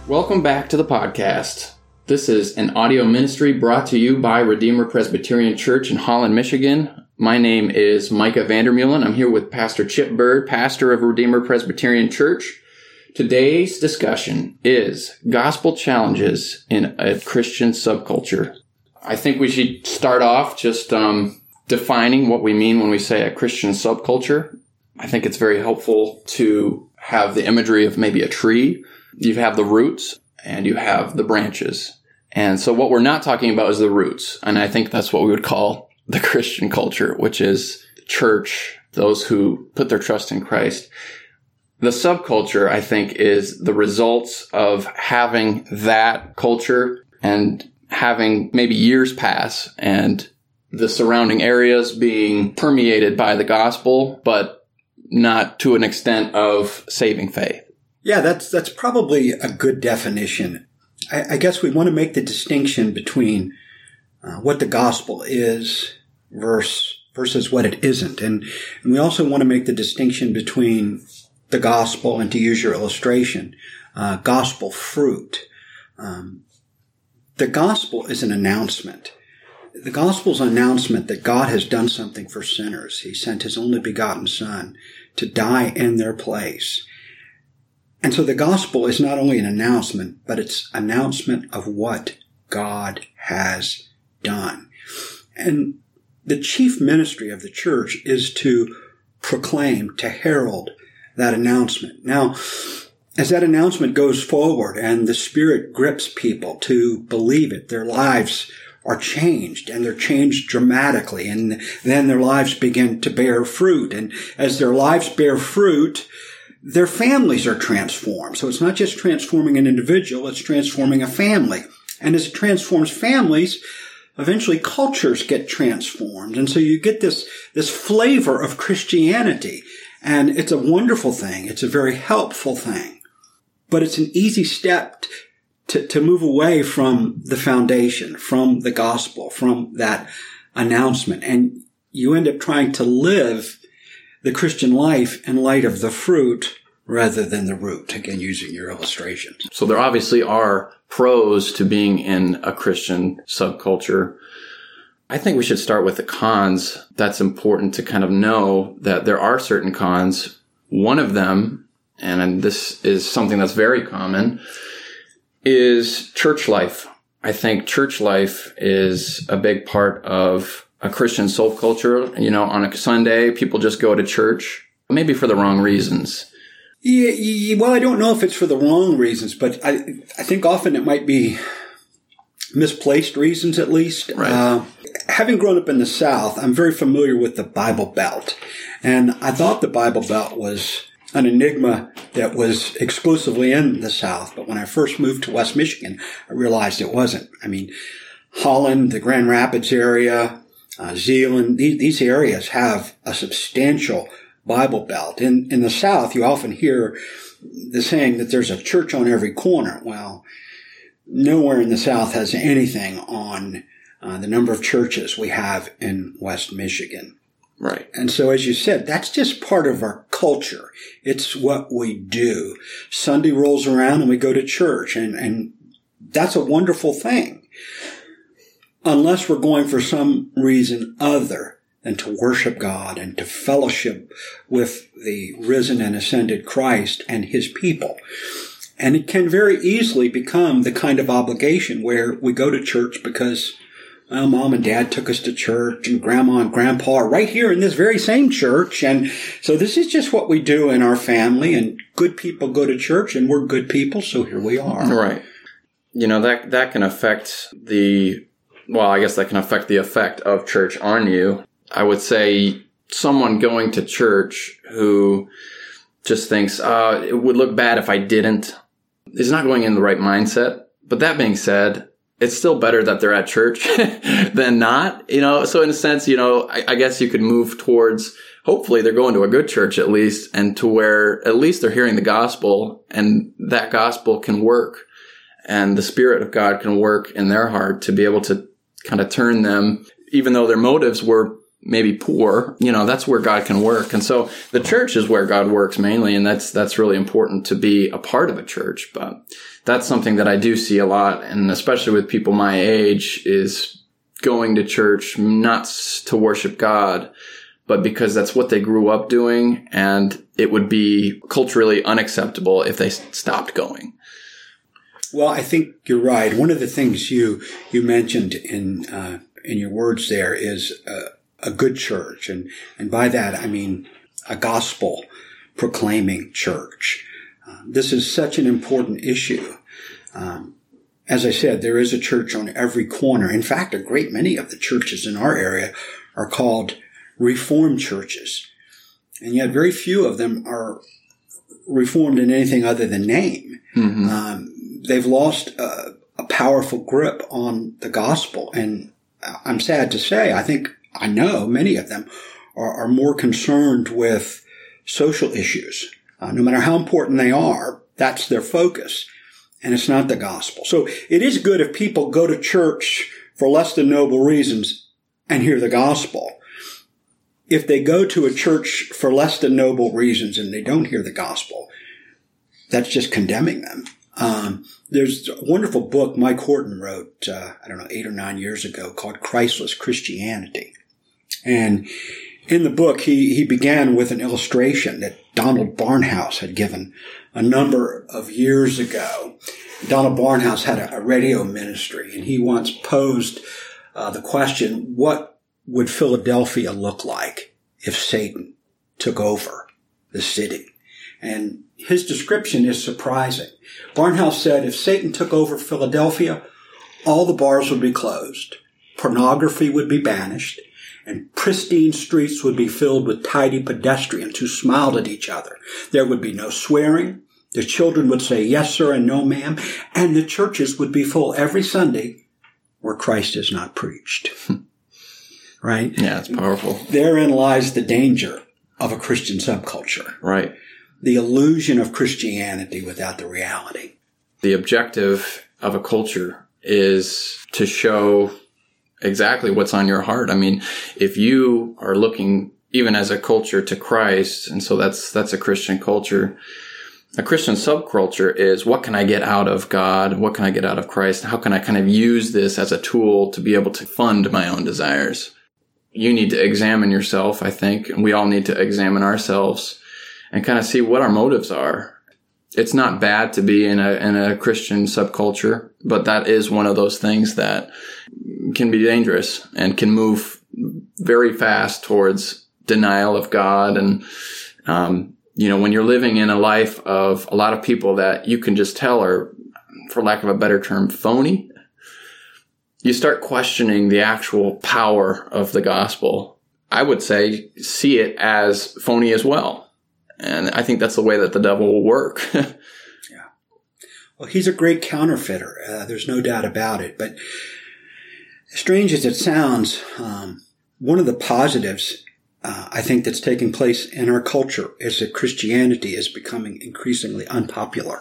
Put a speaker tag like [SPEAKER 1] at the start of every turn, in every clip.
[SPEAKER 1] Welcome back to the podcast. This is an audio ministry brought to you by Redeemer Presbyterian Church in Holland, Michigan. My name is Micah Vandermeulen. I'm here with Pastor Chip Bird, pastor of Redeemer Presbyterian Church. Today's discussion is gospel challenges in a Christian subculture. I think we should start off just defining what we mean when we say a Christian subculture. I think it's very helpful to have the imagery of maybe a tree. You have the roots and you have the branches. And so what we're not talking about is the roots. And I think that's what we would call the Christian culture, which is church, those who put their trust in Christ. The subculture, I think, is the results of having that culture and having maybe years pass and the surrounding areas being permeated by the gospel, but not to an extent of saving faith.
[SPEAKER 2] Yeah, that's probably a good definition. I guess we want to make the distinction between what the gospel is versus what it isn't. And we also want to make the distinction between the gospel and, to use your illustration, gospel fruit. The gospel is an announcement. The gospel is an announcement that God has done something for sinners. He sent his only begotten Son to die in their place. And so the gospel is not only an announcement, but it's an announcement of what God has done. And the chief ministry of the church is to proclaim, to herald that announcement. Now, as that announcement goes forward and the Spirit grips people to believe it, their lives are changed, and they're changed dramatically, and then their lives begin to bear fruit. And as their lives bear fruit, their families are transformed. So it's not just transforming an individual, it's transforming a family. And as it transforms families, eventually cultures get transformed. And so you get this flavor of Christianity. And it's a wonderful thing. It's a very helpful thing. But it's an easy step to move away from the foundation, from the gospel, from that announcement. And you end up trying to live the Christian life in light of the fruit rather than the root, again, using your illustration.
[SPEAKER 1] So there obviously are pros to being in a Christian subculture. I think we should start with the cons. That's important to kind of know that there are certain cons. One of them, and this is something that's very common, is church life. I think church life is a big part of a Christian subculture. You know, on a Sunday, people just go to church, maybe for the wrong reasons.
[SPEAKER 2] Yeah, well, I don't know if it's for the wrong reasons, but I think often it might be misplaced reasons, at least.
[SPEAKER 1] Right.
[SPEAKER 2] Having grown up in the South, I'm very familiar with the Bible Belt. And I thought the Bible Belt was an enigma that was exclusively in the South. But when I first moved to West Michigan, I realized it wasn't. I mean, Holland, the Grand Rapids area, Zeeland, these areas have a substantial Bible Belt. In the South, you often hear the saying that there's a church on every corner. Well, nowhere in the South has anything on the number of churches we have in West Michigan.
[SPEAKER 1] Right.
[SPEAKER 2] And so, as you said, that's just part of our culture. It's what we do. Sunday rolls around and we go to church, and that's a wonderful thing. Unless we're going for some reason other than to worship God and to fellowship with the risen and ascended Christ and his people. And it can very easily become the kind of obligation where we go to church because, well, Mom and Dad took us to church, and Grandma and Grandpa are right here in this very same church. And so this is just what we do in our family, and good people go to church, and we're good people, so here we are.
[SPEAKER 1] Right. You know, that can affect that can affect the effect of church on you. I would say someone going to church who just thinks, it would look bad if I didn't, is not going in the right mindset. But that being said, it's still better that they're at church than not, you know. So in a sense, you know, I guess you could move towards, hopefully they're going to a good church at least, and to where at least they're hearing the gospel, and that gospel can work, and the Spirit of God can work in their heart to be able to kind of turn them, even though their motives were maybe poor, that's where God can work. And so the church is where God works mainly. And that's really important to be a part of a church. But that's something that I do see a lot. And especially with people my age, is going to church, not to worship God, but because that's what they grew up doing. And it would be culturally unacceptable if they stopped going.
[SPEAKER 2] Well, I think you're right. One of the things you mentioned in your words there is a good church. And by that, I mean a gospel proclaiming church. This is such an important issue. As I said, there is a church on every corner. In fact, a great many of the churches in our area are called Reformed churches. And yet very few of them are Reformed in anything other than name. Mm-hmm. They've lost a powerful grip on the gospel. And I'm sad to say, I know many of them are more concerned with social issues. No matter how important they are, that's their focus. And it's not the gospel. So it is good if people go to church for less than noble reasons and hear the gospel. If they go to a church for less than noble reasons and they don't hear the gospel, that's just condemning them. There's a wonderful book Mike Horton wrote, 8 or 9 years ago, called Christless Christianity. And in the book, he began with an illustration that Donald Barnhouse had given a number of years ago. Donald Barnhouse had a radio ministry, and he once posed the question, what would Philadelphia look like if Satan took over the city? And his description is surprising. Barnhouse said, if Satan took over Philadelphia, all the bars would be closed, pornography would be banished, and pristine streets would be filled with tidy pedestrians who smiled at each other. There would be no swearing. The children would say yes, sir, and no, ma'am. And the churches would be full every Sunday where Christ is not preached. Right?
[SPEAKER 1] Yeah, it's powerful.
[SPEAKER 2] Therein lies the danger of a Christian subculture.
[SPEAKER 1] Right.
[SPEAKER 2] The illusion of Christianity without the reality.
[SPEAKER 1] The objective of a culture is to show exactly what's on your heart. I mean, if you are looking even as a culture to Christ, and so that's a Christian culture. A Christian subculture is, what can I get out of God? What can I get out of Christ? How can I kind of use this as a tool to be able to fund my own desires? You need to examine yourself, I think, and we all need to examine ourselves and kind of see what our motives are. It's not bad to be in a Christian subculture, but that is one of those things that can be dangerous and can move very fast towards denial of God. And, when you're living in a life of a lot of people that you can just tell are, for lack of a better term, phony, you start questioning the actual power of the gospel. I would say see it as phony as well. And I think that's the way that the devil will work. Yeah.
[SPEAKER 2] Well, he's a great counterfeiter. There's no doubt about it. But as strange as it sounds, one of the positives I think that's taking place in our culture is that Christianity is becoming increasingly unpopular.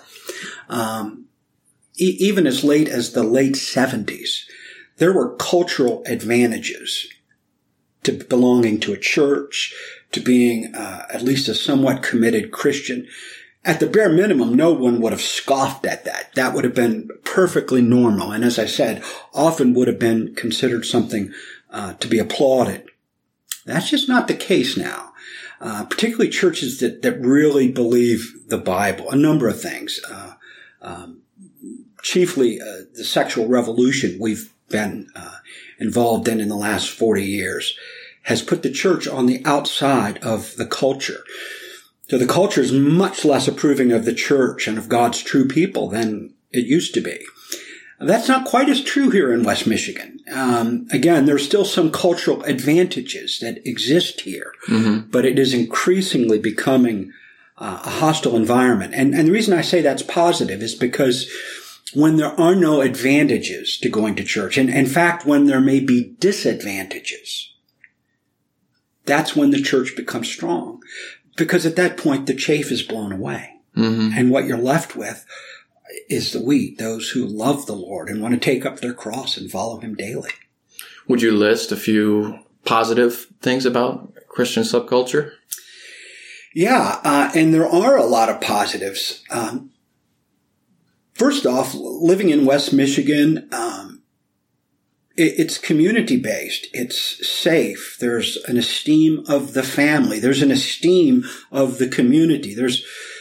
[SPEAKER 2] Even as late as the late 70s, there were cultural advantages to belonging to a church, to being at least a somewhat committed Christian. At the bare minimum, no one would have scoffed at that. That would have been perfectly normal. And as I said, often would have been considered something to be applauded. That's just not the case now. Particularly churches that really believe the Bible, a number of things. Chiefly the sexual revolution we've been involved in the last 40 years has put the church on the outside of the culture. So the culture is much less approving of the church and of God's true people than it used to be. That's not quite as true here in West Michigan. Again, there's still some cultural advantages that exist here, but it is increasingly becoming a hostile environment. And the reason I say that's positive is because when there are no advantages to going to church, and in fact, when there may be disadvantages, that's when the church becomes strong. Because at that point, the chaff is blown away. And what you're left with is the wheat, those who love the Lord and want to take up their cross and follow him daily.
[SPEAKER 1] Would you list a few positive things about Christian subculture?
[SPEAKER 2] Yeah, and there are a lot of positives. First off, living in West Michigan, it's community-based. It's safe. There's an esteem of the family. There's an esteem of the community. There's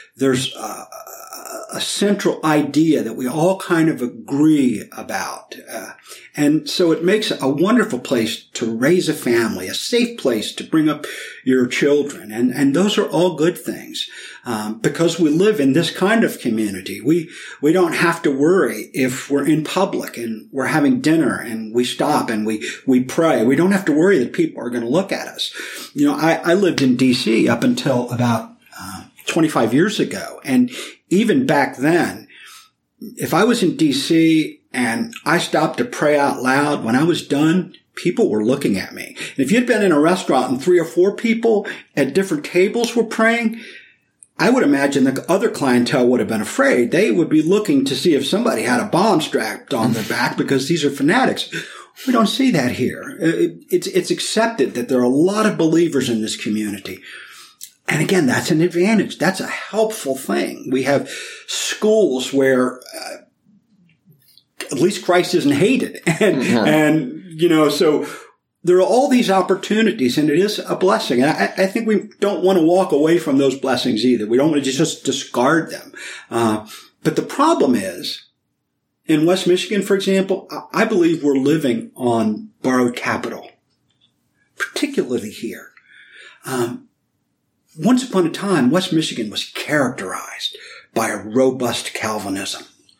[SPEAKER 2] a central idea that we all kind of agree about. And so it makes a wonderful place to raise a family, a safe place to bring up your children. And those are all good things. Because we live in this kind of community, we don't have to worry if we're in public and we're having dinner and we stop and we pray. We don't have to worry that people are going to look at us. You know, I lived in D.C. up until about 25 years ago. And even back then, if I was in D.C. and I stopped to pray out loud, when I was done, people were looking at me. And if you'd been in a restaurant and 3 or 4 people at different tables were praying, I would imagine the other clientele would have been afraid. They would be looking to see if somebody had a bomb strapped on their back because these are fanatics. We don't see that here. It's accepted that there are a lot of believers in this community. And again, that's an advantage. That's a helpful thing. We have schools where at least Christ isn't hated. And you know, so there are all these opportunities, and it is a blessing. And I think we don't want to walk away from those blessings either. We don't want to just discard them. But the problem is, in West Michigan, for example, I believe we're living on borrowed capital, particularly here. Once upon a time, West Michigan was characterized by a robust Calvinism,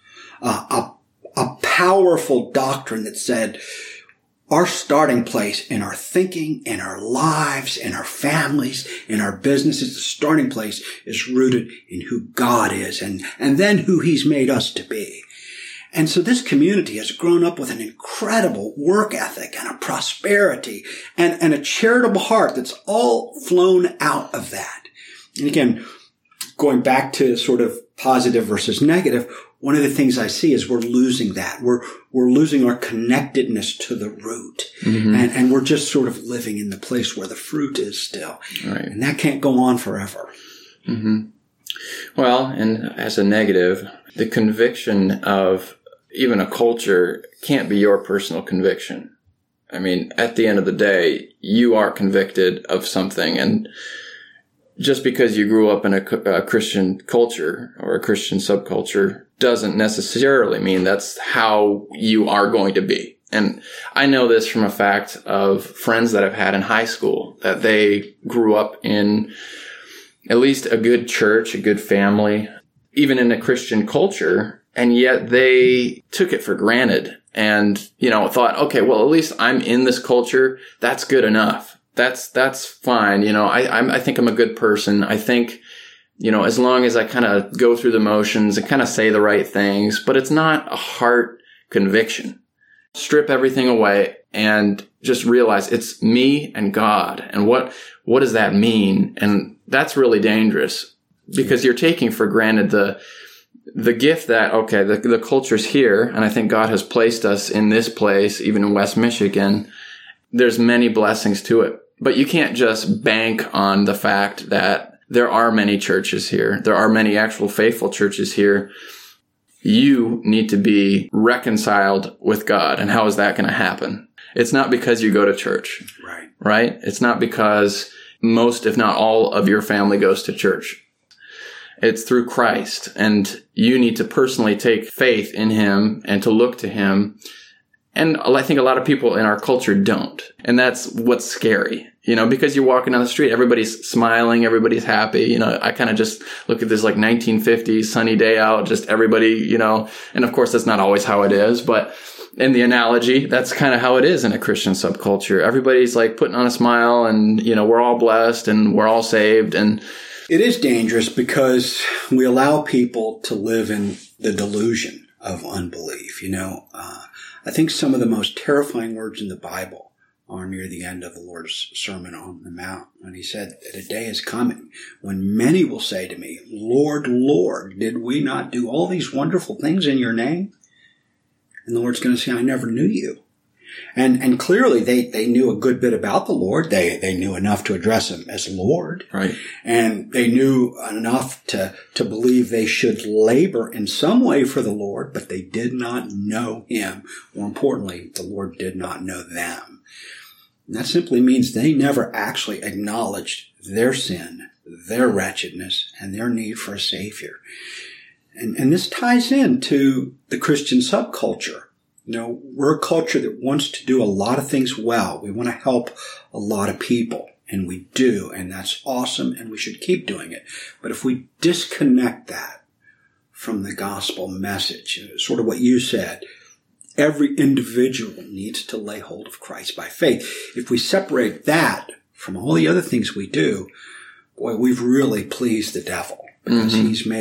[SPEAKER 2] a powerful doctrine that said, our starting place in our thinking, in our lives, in our families, in our businesses, the starting place is rooted in who God is and then who He's made us to be. And so this community has grown up with an incredible work ethic and a prosperity and a charitable heart that's all flown out of that. And again, going back to sort of positive versus negative, one of the things I see is we're losing that. We're losing our connectedness to the root. Mm-hmm. And we're just sort of living in the place where the fruit is still. Right. And that can't go on forever.
[SPEAKER 1] Mm-hmm. Well, and as a negative, the conviction of even a culture can't be your personal conviction. I mean, at the end of the day, you are convicted of something. And just because you grew up in a Christian culture or a Christian subculture doesn't necessarily mean that's how you are going to be. And I know this from a fact of friends that I've had in high school, that they grew up in at least a good church, a good family, even in a Christian culture, and yet they took it for granted and, you know, thought, okay, well, at least I'm in this culture. That's good enough. That's fine. You know, I think I'm a good person. I think, you know, as long as I kind of go through the motions and kind of say the right things, but it's not a heart conviction. Strip everything away and just realize it's me and God. And what does that mean? And that's really dangerous because you're taking for granted the gift that, okay, the culture's here. And I think God has placed us in this place, even in West Michigan. There's many blessings to it. But you can't just bank on the fact that there are many churches here. There are many actual faithful churches here. You need to be reconciled with God. And how is that going to happen? It's not because you go to church. Right? It's not because most, if not all, of your family goes to church. It's through Christ. And you need to personally take faith in Him and to look to Him. And I think a lot of people in our culture don't. And that's what's scary, you know, because you're walking down the street, everybody's smiling, everybody's happy. You know, I kind of just look at this like 1950s sunny day out, just everybody, you know, and of course that's not always how it is, but in the analogy, that's kind of how it is in a Christian subculture. Everybody's like putting on a smile and, you know, we're all blessed and we're all saved. And
[SPEAKER 2] it is dangerous because we allow people to live in the delusion of unbelief, you know. I think some of the most terrifying words in the Bible are near the end of the Lord's Sermon on the Mount, when He said that a day is coming when many will say to me, Lord, Lord, did we not do all these wonderful things in your name? And the Lord's going to say, I never knew you. And clearly they knew a good bit about the Lord. They knew enough to address him as Lord.
[SPEAKER 1] Right.
[SPEAKER 2] And they knew enough to believe they should labor in some way for the Lord, but they did not know him. More importantly, the Lord did not know them. And that simply means they never actually acknowledged their sin, their wretchedness, and their need for a Savior. And this ties into the Christian subculture. We're a culture that wants to do a lot of things well. We want to help a lot of people, and we do, and that's awesome, and we should keep doing it. But if we disconnect that from the gospel message, sort of what you said, every individual needs to lay hold of Christ by faith. If we separate that from all the other things we do, boy, we've really pleased the devil, because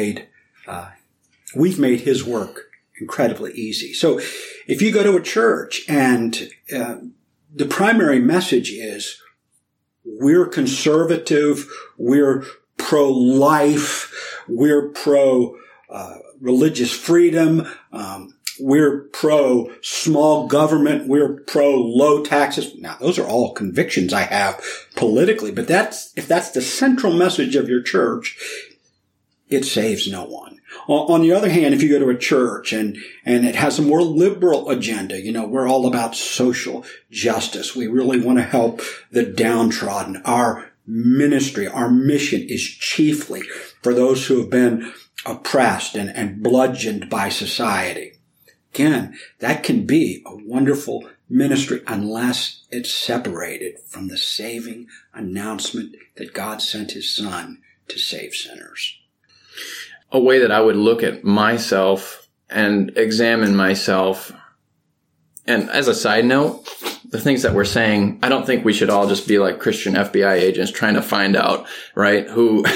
[SPEAKER 2] we've made his work incredibly easy. So if you go to a church and the primary message is we're conservative, we're pro-life, we're pro-religious freedom, we're pro-small government, we're pro-low taxes. Now, those are all convictions I have politically, but if that's the central message of your church, it saves no one. On the other hand, if you go to a church and it has a more liberal agenda, we're all about social justice. We really want to help the downtrodden. Our ministry, our mission is chiefly for those who have been oppressed and bludgeoned by society. Again, that can be a wonderful ministry unless it's separated from the saving announcement that God sent his Son to save sinners.
[SPEAKER 1] A way that I would look at myself and examine myself, and as a side note, the things that we're saying, I don't think we should all just be like Christian FBI agents trying to find out, right, who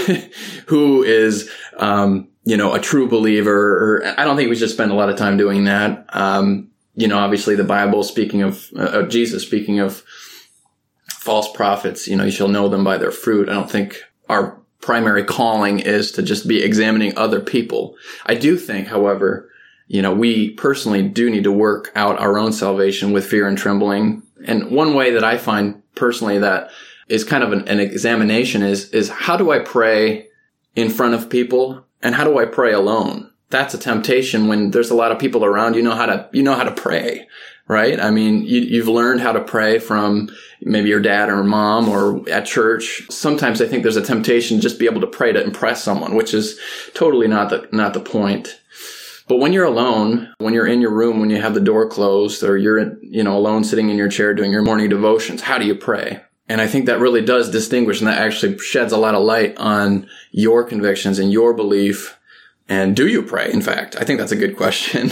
[SPEAKER 1] is, a true believer. Or I don't think we should spend a lot of time doing that. Obviously the Bible, speaking of Jesus, speaking of false prophets, you shall know them by their fruit. I don't think our primary calling is to just be examining other people. I do think, however, we personally do need to work out our own salvation with fear and trembling. And one way that I find personally that is kind of an examination is how do I pray in front of people and how do I pray alone? That's a temptation when there's a lot of people around. You know how to pray, right? I mean, you've learned how to pray from maybe your dad or mom or at church. Sometimes I think there's a temptation to just be able to pray to impress someone, which is totally not the point. But when you're alone, when you're in your room, when you have the door closed, or you're alone sitting in your chair doing your morning devotions, how do you pray? And I think that really does distinguish, and that actually sheds a lot of light on your convictions and your belief. And do you pray? In fact, I think that's a good question,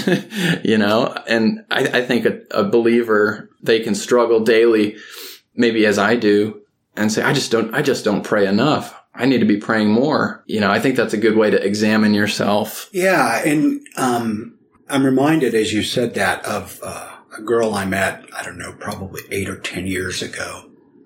[SPEAKER 1] and I think a believer, they can struggle daily, maybe as I do, and say, I just don't pray enough. I need to be praying more. I think that's a good way to examine yourself.
[SPEAKER 2] Yeah. And, I'm reminded as you said that of, a girl I met, I don't know, probably 8 or 10 years ago.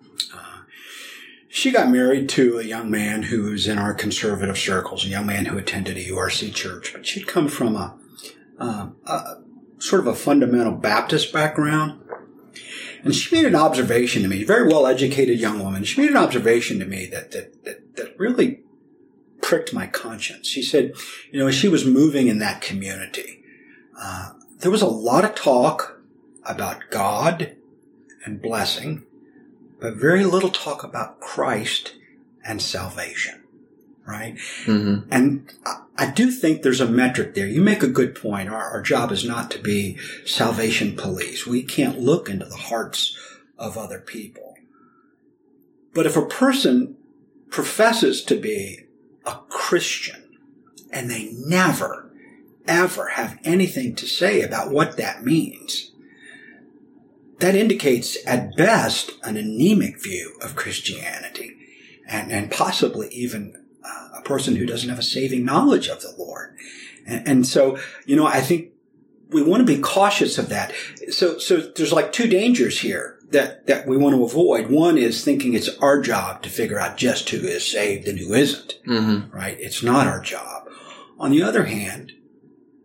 [SPEAKER 2] She got married to a young man who was in our conservative circles, a young man who attended a URC church, but she'd come from a sort of a fundamental Baptist background. And she made an observation to me, a very well-educated young woman. She made an observation to me that really pricked my conscience. She said, as she was moving in that community, there was a lot of talk about God and blessing, but very little talk about Christ and salvation, right? Mm-hmm. And I do think there's a metric there. You make a good point. Our job is not to be salvation police. We can't look into the hearts of other people. But if a person professes to be a Christian and they never, ever have anything to say about what that means, that indicates at best an anemic view of Christianity and possibly even a person who doesn't have a saving knowledge of the Lord. And so, I think we want to be cautious of that. So there's like two dangers here that we want to avoid. One is thinking it's our job to figure out just who is saved and who isn't, right? It's not our job. On the other hand,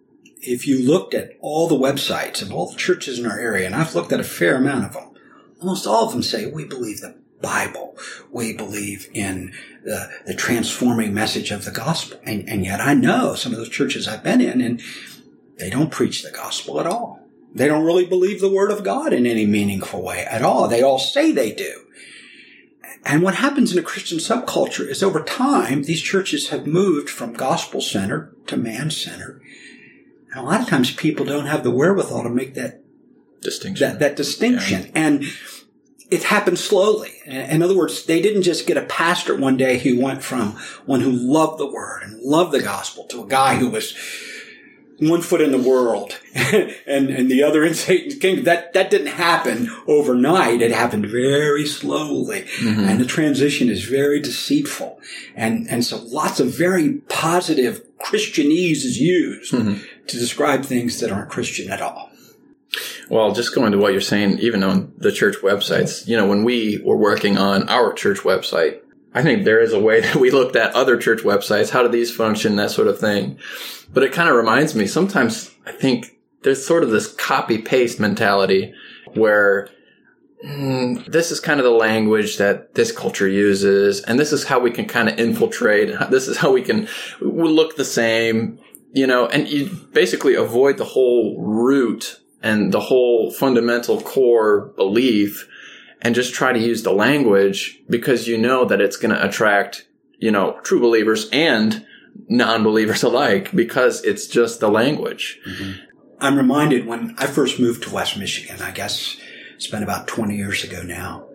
[SPEAKER 2] if you looked at all the websites of all the churches in our area, and I've looked at a fair amount of them, almost all of them say, we believe the Bible. We believe in the transforming message of the gospel. And yet I know some of those churches I've been in, and they don't preach the gospel at all. They don't really believe the word of God in any meaningful way at all. They all say they do. And what happens in a Christian subculture is over time, these churches have moved from gospel-centered to man-centered. And a lot of times people don't have the wherewithal to make that distinction. That distinction. Yeah. And it happened slowly. In other words, they didn't just get a pastor one day who went from one who loved the word and loved the gospel to a guy who was one foot in the world and the other in Satan's kingdom. That didn't happen overnight. It happened very slowly. Mm-hmm. And the transition is very deceitful. And so lots of very positive Christianese is used to describe things that aren't Christian at all.
[SPEAKER 1] Well, just going to what you're saying, even on the church websites, when we were working on our church website, I think there is a way that we looked at other church websites. How do these function? That sort of thing. But it kind of reminds me, sometimes I think there's sort of this copy-paste mentality where this is kind of the language that this culture uses, and this is how we can kind of infiltrate. This is how we look the same, and you basically avoid the whole root and the whole fundamental core belief and just try to use the language because you know that it's going to attract, true believers and non-believers alike because it's just the language.
[SPEAKER 2] Mm-hmm. I'm reminded when I first moved to West Michigan, I guess it's been about 20 years ago now.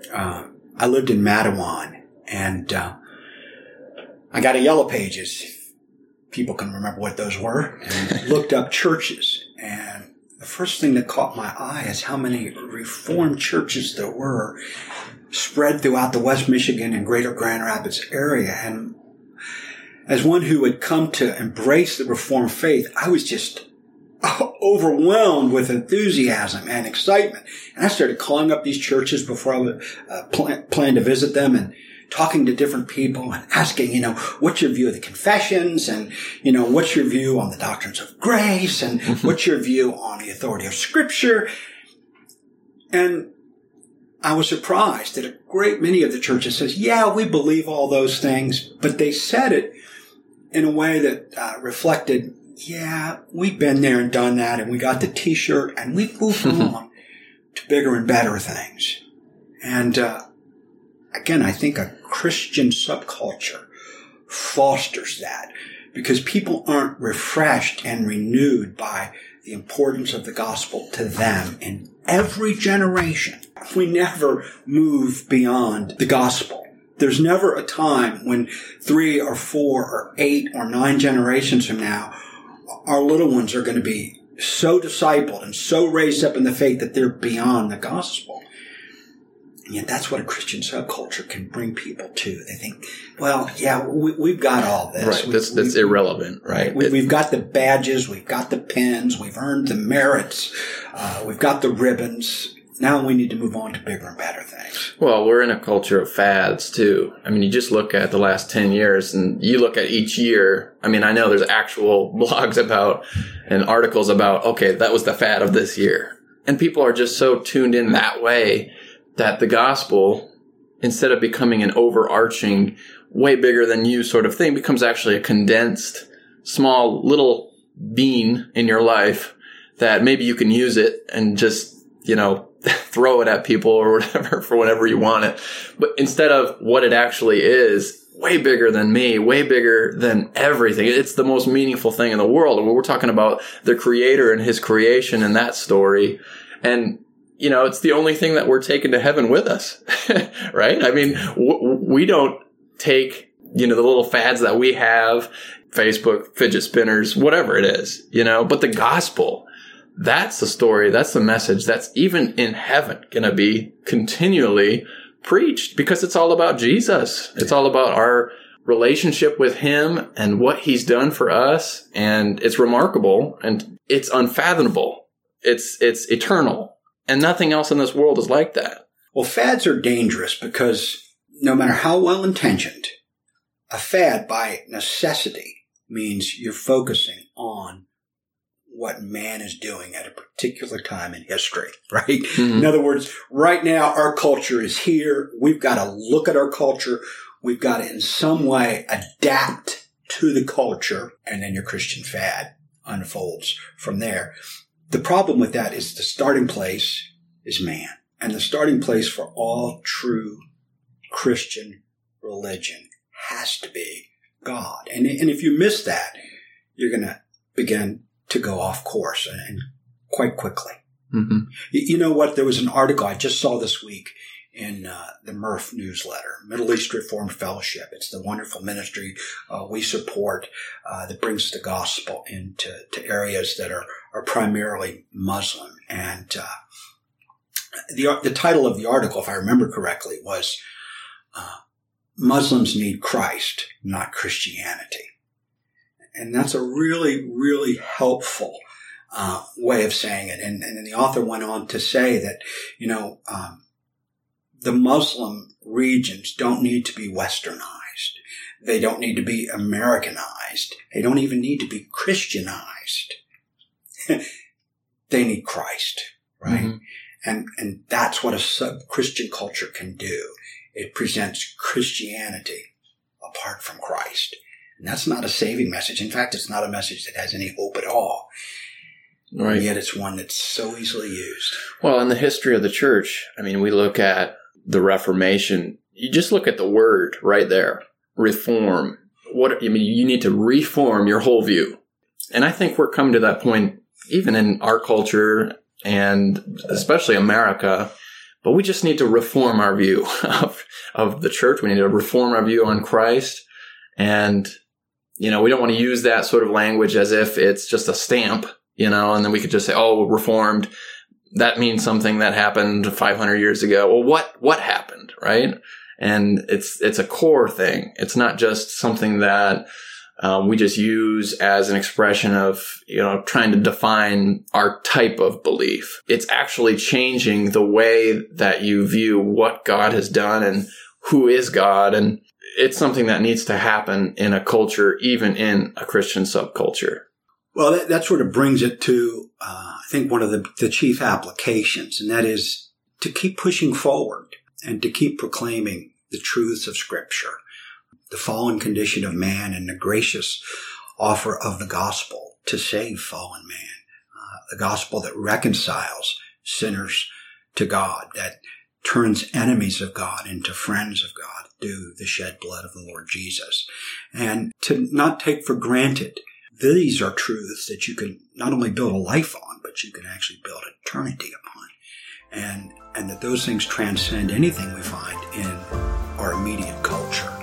[SPEAKER 2] I lived in Mattawan, and I got a Yellow Pages, if people can remember what those were, and looked up churches. And the first thing that caught my eye is how many Reformed churches there were spread throughout the West Michigan and Greater Grand Rapids area. And as one who had come to embrace the Reformed faith, I was just overwhelmed with enthusiasm and excitement. And I started calling up these churches before I would plan to visit them and talking to different people and asking, what's your view of the confessions and, what's your view on the doctrines of grace and what's your view on the authority of Scripture? And I was surprised that a great many of the churches says, yeah, we believe all those things, but they said it in a way that reflected, yeah, we've been there and done that, and we got the T-shirt, and we've moved on to bigger and better things. And again, I think a Christian subculture fosters that because people aren't refreshed and renewed by the importance of the gospel to them in every generation. We never move beyond the gospel. There's never a time when 3 or 4 or 8 or 9 generations from now, our little ones are going to be so discipled and so raised up in the faith that they're beyond the gospel. And yet that's what a Christian subculture can bring people to. They think, well, yeah, we've got all this.
[SPEAKER 1] Right, that's irrelevant, right?
[SPEAKER 2] We've got the badges, we've got the pins, we've earned the merits, we've got the ribbons. Now we need to move on to bigger and better things.
[SPEAKER 1] Well, we're in a culture of fads, too. I mean, you just look at the last 10 years, and you look at each year. I mean, I know there's actual blogs about and articles about, okay, that was the fad of this year. And people are just so tuned in that way that the gospel, instead of becoming an overarching, way bigger than you sort of thing, becomes actually a condensed, small little bean in your life that maybe you can use it and just, throw it at people or whatever for whenever you want it. But instead of what it actually is, way bigger than me, way bigger than everything. It's the most meaningful thing in the world. And we're talking about the Creator and His creation and that story. And, it's the only thing that we're taking to heaven with us, right? I mean, we don't take, the little fads that we have, Facebook, fidget spinners, whatever it is, but the gospel, that's the story. That's the message that's even in heaven going to be continually preached because it's all about Jesus. It's all about our relationship with Him and what He's done for us. And it's remarkable and it's unfathomable. It's eternal. And nothing else in this world is like that.
[SPEAKER 2] Well, fads are dangerous because no matter how well intentioned, a fad by necessity means you're focusing on what man is doing at a particular time in history, right? Mm-hmm. In other words, right now our culture is here. We've got to look at our culture. We've got to in some way adapt to the culture, and then your Christian fad unfolds from there. The problem with that is the starting place is man. And the starting place for all true Christian religion has to be God. And if you miss that, you're going to begin to go off course and quite quickly. Mm-hmm. You know what? There was an article I just saw this week in the Murph newsletter, Middle East Reformed Fellowship. It's the wonderful ministry we support that brings the gospel into areas that are primarily Muslim. And the title of the article, if I remember correctly, was Muslims Need Christ, Not Christianity. And that's a really, really helpful way of saying it. And the author went on to say that, the Muslim regions don't need to be westernized. They don't need to be Americanized. They don't even need to be Christianized. They need Christ, right? Mm-hmm. And that's what a sub-Christian culture can do. It presents Christianity apart from Christ. And that's not a saving message. In fact, it's not a message that has any hope at all. Right. And yet it's one that's so easily used.
[SPEAKER 1] Well, in the history of the church, we look at the Reformation. You just look at the word right there, reform. You need to reform your whole view. And I think we're coming to that point, even in our culture and especially America, but we just need to reform our view of the church. We need to reform our view on Christ. And, we don't want to use that sort of language as if it's just a stamp, and then we could just say, oh, Reformed. That means something that happened 500 years ago. Well, what happened, right? And it's a core thing. It's not just something that we just use as an expression of, trying to define our type of belief. It's actually changing the way that you view what God has done and who is God. And it's something that needs to happen in a culture, even in a Christian subculture.
[SPEAKER 2] Well, that sort of brings it to, I think, one of the chief applications, and that is to keep pushing forward and to keep proclaiming the truths of Scripture, the fallen condition of man and the gracious offer of the gospel to save fallen man, the gospel that reconciles sinners to God, that turns enemies of God into friends of God through the shed blood of the Lord Jesus, and to not take for granted these are truths that you can not only build a life on, but you can actually build eternity upon. And that those things transcend anything we find in our immediate culture.